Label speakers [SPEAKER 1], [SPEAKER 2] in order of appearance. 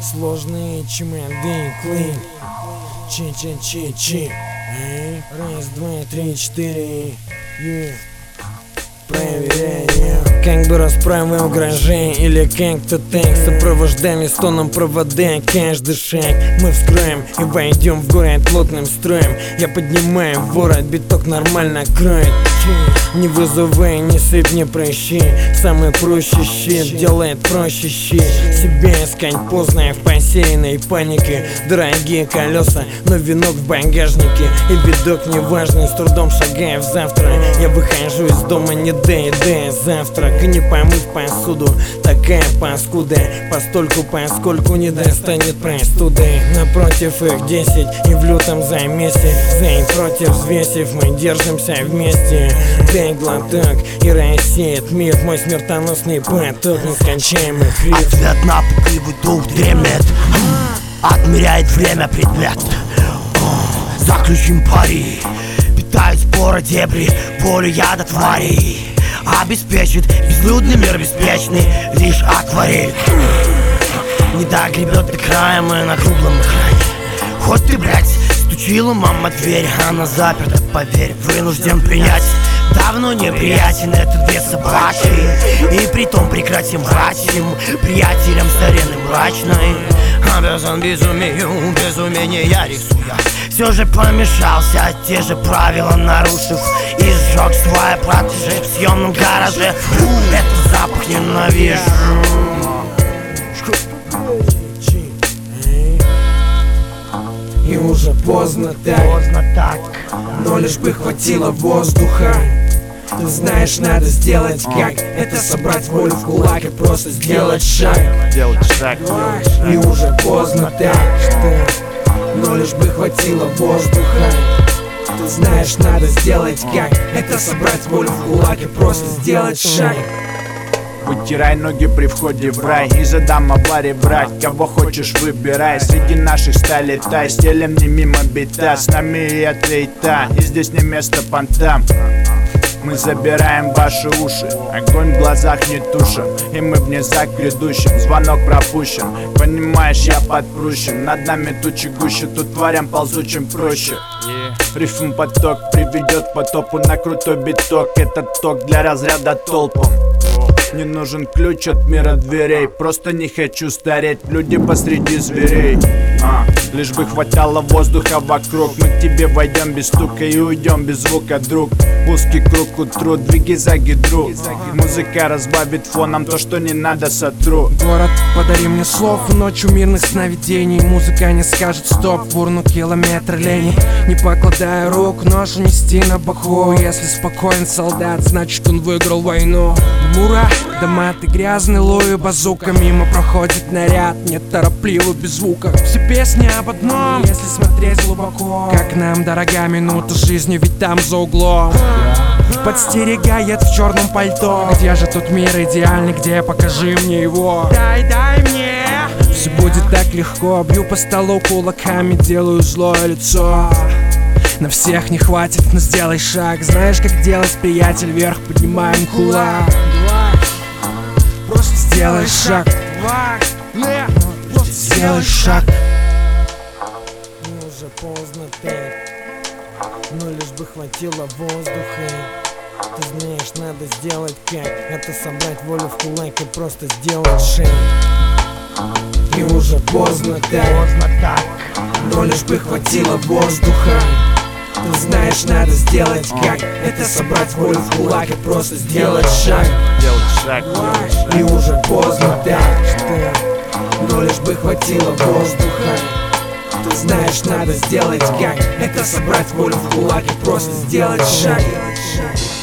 [SPEAKER 1] Сложные чемоды, клин. Чи-чи-чи-чи. Раз, два, три, четыре. Проверяем. Как бы расправил гаражей или как-то так. Сопровождали стоном провода каждый шаг. Мы вскроем и войдем в город плотным строем. Я поднимаю ворот, биток нормально кроет. Не вызывай, не сыпь, не прощи. Самый проще щит делает проще щит. Себя искать поздно в посеянной панике. Дорогие колеса, но венок в багажнике. И видок неважный, с трудом шагая в завтра. Я выхожу из дома, не доедая завтрак. И не помыть посуду, такая паскуда. Постольку, поскольку не достанет простуды. Напротив их 10 и в лютом замесе. За и против взвесив мы держимся вместе. Дай глоток и рассеет мир мой смертоносный поток нескончаемых риф.
[SPEAKER 2] Ответ на пугливый дух дремлет, отмеряет время предмет. Заключим пари, питаюсь пора дебри, волю яда твари. Обеспечит безлюдный мир беспечный, лишь акварель. Не догребет до края, мы на круглом экране. Хоть ты, блядь, стучила мама дверь, она заперта, поверь, вынужден принять. Давно неприятен этот две собачки. И притом прекратим врать им приятелям старинным мрачной. Обязан безумию, безумение я рисую. Все же помешался, те же правила нарушив. И сжег свой протеже в съемном гараже. Этот запах ненавижу.
[SPEAKER 1] И уже поздно так, но лишь бы хватило воздуха. Ты знаешь, надо сделать как это, собрать волю в кулак и просто сделать шаг. И уже поздно так, но лишь бы хватило воздуха. Ты знаешь, надо сделать как это, собрать волю в кулак и просто сделать шаг.
[SPEAKER 3] Вытирай ноги при входе в рай и задам аварии брать. Кого хочешь выбирай, среди наших стали летай. Стелем не мимо бита, с нами и отлета. И здесь не место понтам. Мы забираем ваши уши, огонь в глазах не тушим. И мы в низах грядущим, звонок пропущен. Понимаешь, я подпрущен, над нами тучи гуще. Тут тварям ползучим проще. Рифм поток приведет к потопу на крутой биток. Этот ток для разряда толпом. Не нужен ключ от мира дверей, просто не хочу стареть, люди посреди зверей. Лишь бы хватало воздуха вокруг, мы к тебе войдем без стука и уйдем без звука, друг. Узкий круг к утру, двиги за гидру. Музыка разбавит фоном то, что не надо, сотру.
[SPEAKER 1] Город, подари мне слов, ночью мирных сновидений. Музыка не скажет стоп, в урну километр лени. Не покладая рук, ношу нести на боку. Если спокоен солдат, значит он выиграл войну. Мура, дома ты грязный, луи базука. Мимо проходит наряд, неторопливо, без звука. Все песни об одном, если смотреть глубоко. Как нам дорога минута жизни, ведь там за углом подстерегает в черном пальто. Где же тут мир идеальный, где, покажи мне его. Дай мне. Все будет так легко, бью по столу кулаками, делаю злое лицо. На всех не хватит, но сделай шаг. Знаешь, как делать, приятель, вверх поднимаем кулак. Просто сделай шаг. Сделай шаг. Уже поздно так, но лишь бы хватило воздуха. Ты знаешь, надо сделать как это, собрать волю в кулак и просто сделать шаг. И уже поздно так, но лишь бы хватило воздуха. Ты знаешь, надо сделать как это, собрать волю в кулак и просто сделать шаг. И уже поздно так, но лишь бы хватило воздуха. Ты знаешь, надо сделать как это, собрать волю в кулак и просто сделать шаг.